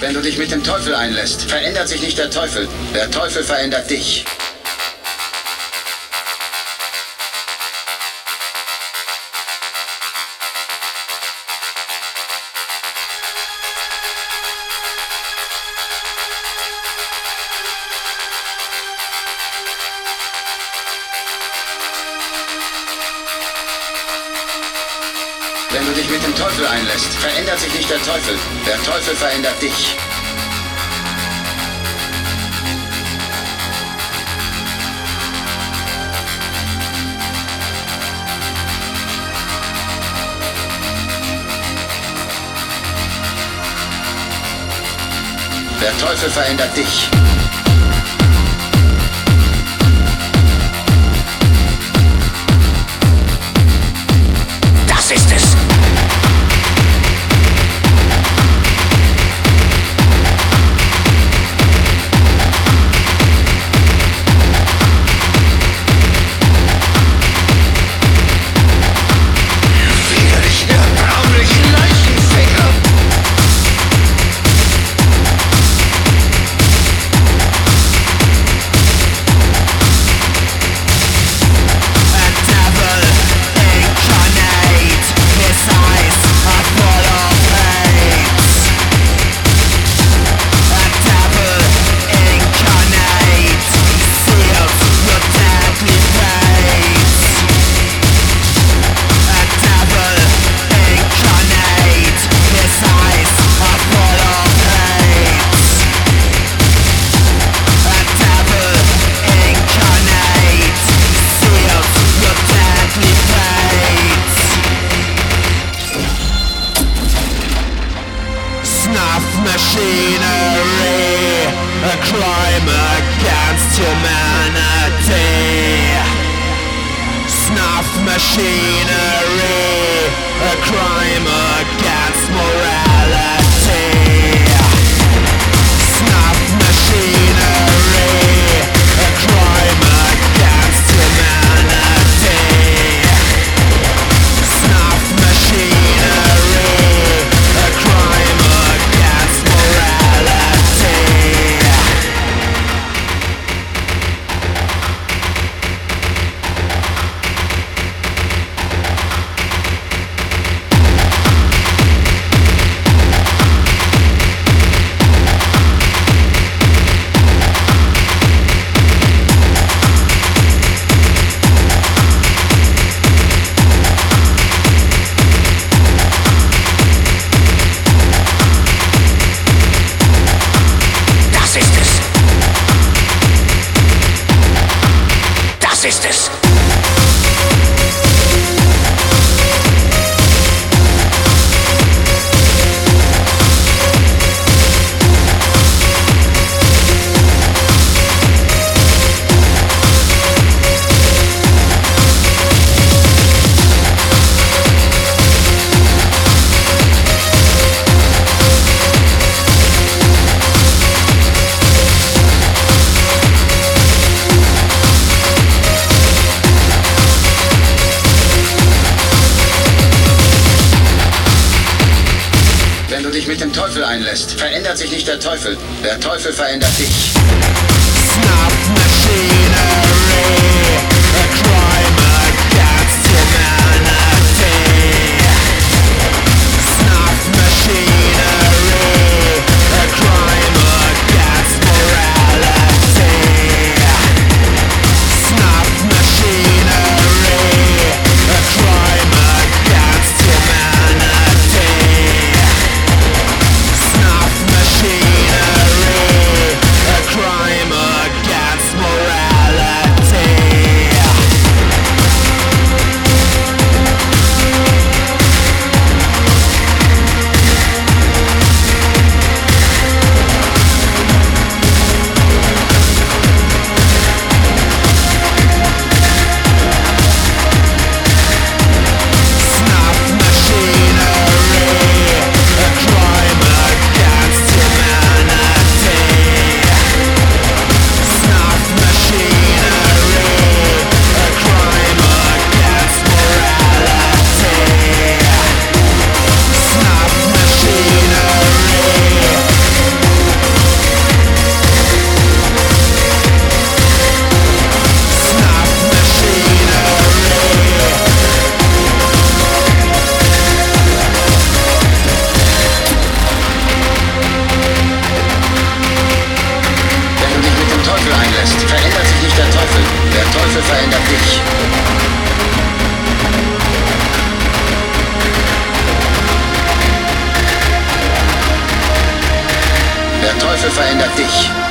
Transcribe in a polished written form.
Wenn du dich mit dem Teufel einlässt, verändert sich nicht der Teufel. Der Teufel verändert dich. Wenn du dich mit dem Teufel einlässt, verändert sich nicht der Teufel. Der Teufel verändert dich. Der Teufel verändert dich. Das ist es. Machinery, a crime against humanity. Snuff machinery, a crime against morality. Snuff machinery, a crime against humanity. Snuff machinery, a crime against morality. Das ist es. Das ist es. Wenn du dich mit dem Teufel einlässt, verändert sich nicht der Teufel. Der Teufel verändert dich. Snuff machinery, a crime against humanity. Snuff machinery, a crime against morality. Snuff machinery, a crime against humanity. Snuff machinery, a crime against morality. verändert dich. Der Teufel verändert dich.